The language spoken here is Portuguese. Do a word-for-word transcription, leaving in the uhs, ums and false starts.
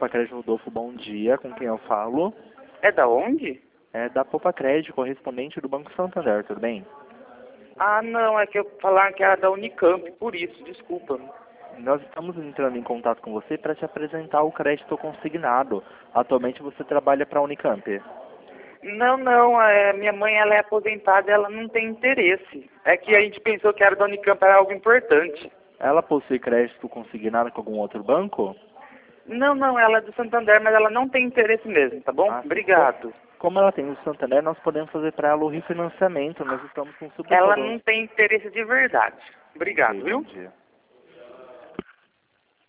Poupa Crédito Rodolfo, bom dia. Com quem eu falo? É da onde? É da Poupa Crédito, correspondente do Banco Santander, tudo bem? Ah, não, é que eu falar que era da Unicamp, por isso, desculpa. Nós estamos entrando em contato com você para te apresentar o crédito consignado. Atualmente você trabalha para a Unicamp. Não, não, é, minha mãe ela é aposentada, ela não tem interesse. É que a gente pensou que era da Unicamp, era algo importante. Ela possui crédito consignado com algum outro banco? Não, não, ela é do Santander, mas ela não tem interesse mesmo, tá bom? Ah, Obrigado. Como ela tem o Santander, nós podemos fazer para ela o refinanciamento. Nós estamos com super Ela valor. não tem interesse de verdade. Obrigado, Ok, bom viu? dia.